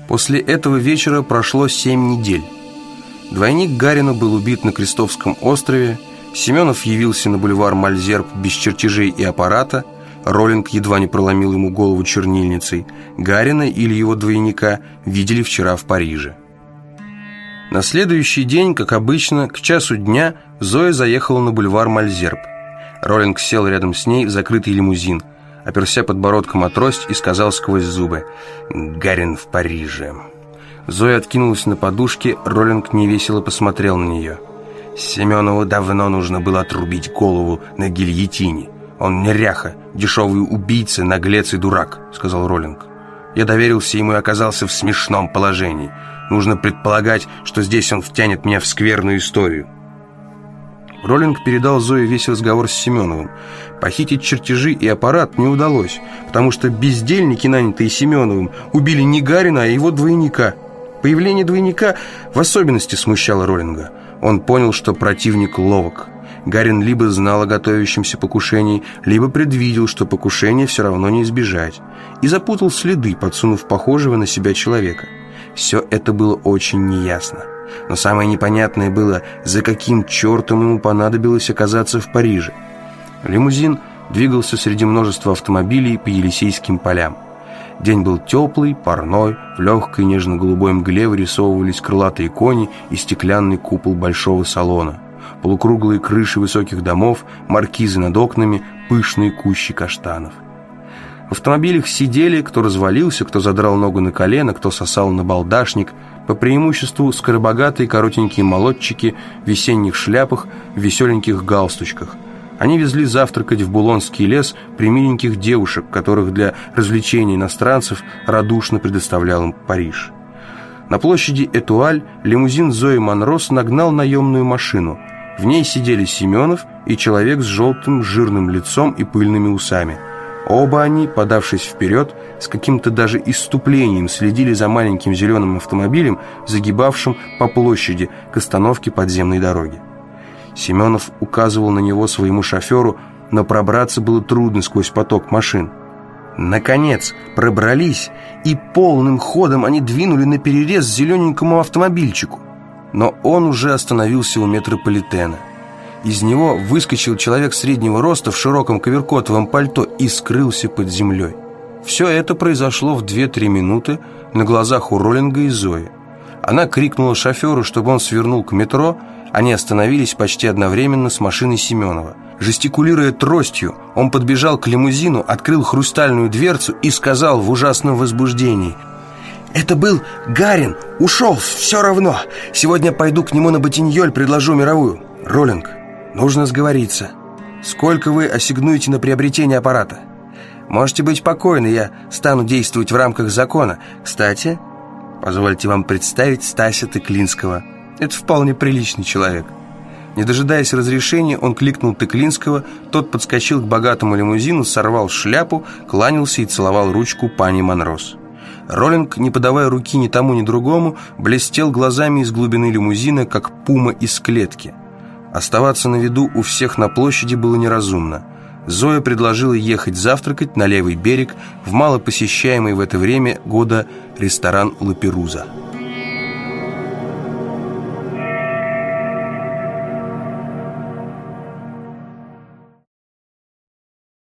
После этого вечера прошло 7 недель. Двойник Гарина был убит на Крестовском острове, Семенов явился на бульвар Мальзерб без чертежей и аппарата, Роллинг едва не проломил ему голову чернильницей, Гарина или его двойника видели вчера в Париже. На следующий день, как обычно, к часу дня Зоя заехала на бульвар Мальзерб. Роллинг сел рядом с ней в закрытый лимузин, оперся подбородком о трость и сказал сквозь зубы: «Гарин в Париже». Зоя откинулась на подушке, Роллинг невесело посмотрел на нее. «Семенову давно нужно было отрубить голову на гильотине. Он неряха, дешевый убийца, наглец и дурак», — сказал Роллинг. «Я доверился ему и оказался в смешном положении. Нужно предполагать, что здесь он втянет меня в скверную историю». Роллинг передал Зое весь разговор с Семеновым. Похитить чертежи и аппарат не удалось, потому что бездельники, нанятые Семеновым, убили не Гарина, а его двойника. Появление двойника в особенности смущало Роллинга. Он понял, что противник ловок. Гарин либо знал о готовящемся покушении, либо предвидел, что покушение все равно не избежать, и запутал следы, подсунув похожего на себя человека. Все это было очень неясно. Но самое непонятное было, за каким чертом ему понадобилось оказаться в Париже. Лимузин двигался среди множества автомобилей по Елисейским полям. День был теплый, парной, в легкой нежно-голубой мгле вырисовывались крылатые кони и стеклянный купол большого салона, полукруглые крыши высоких домов, маркизы над окнами, пышные кущи каштанов. В автомобилях сидели, кто развалился, кто задрал ногу на колено, кто сосал на балдашник, по преимуществу скоробогатые коротенькие молодчики в весенних шляпах, в веселеньких галстучках. Они везли завтракать в Булонский лес примиленьких девушек, которых для развлечения иностранцев радушно предоставлял им Париж. На площади Этуаль лимузин Зои Монрос нагнал наемную машину. В ней сидели Семенов и человек с желтым жирным лицом и пыльными усами. Оба они, подавшись вперед, с каким-то даже исступлением следили за маленьким зеленым автомобилем, загибавшим по площади к остановке подземной дороги. Семенов указывал на него своему шоферу, но пробраться было трудно сквозь поток машин. Наконец пробрались, и полным ходом они двинули на перерез зелененькому автомобильчику. Но он уже остановился у метрополитена. Из него выскочил человек среднего роста в широком коверкотовом пальто и скрылся под землей. Все это произошло в 2-3 минуты на глазах у Роллинга и Зои. Она крикнула шоферу, чтобы он свернул к метро. Они остановились почти одновременно с машиной Семенова. Жестикулируя тростью, он подбежал к лимузину, открыл хрустальную дверцу и сказал в ужасном возбуждении: «Это был Гарин, ушел, все равно. Сегодня пойду к нему на Ботиньоль, предложу мировую. Роллинг, нужно сговориться. Сколько вы ассигнуете на приобретение аппарата? Можете быть покойны, я стану действовать в рамках закона. Кстати, позвольте вам представить Стася Тыклинского. Это вполне приличный человек». Не дожидаясь разрешения, он кликнул Тыклинского. Тот подскочил к богатому лимузину, сорвал шляпу, кланялся и целовал ручку пани Монрос. Роллинг, не подавая руки ни тому, ни другому, блестел глазами из глубины лимузина, как пума из клетки. Оставаться на виду у всех на площади было неразумно. Зоя предложила ехать завтракать на левый берег в малопосещаемый в это время года ресторан «Ла Перуза».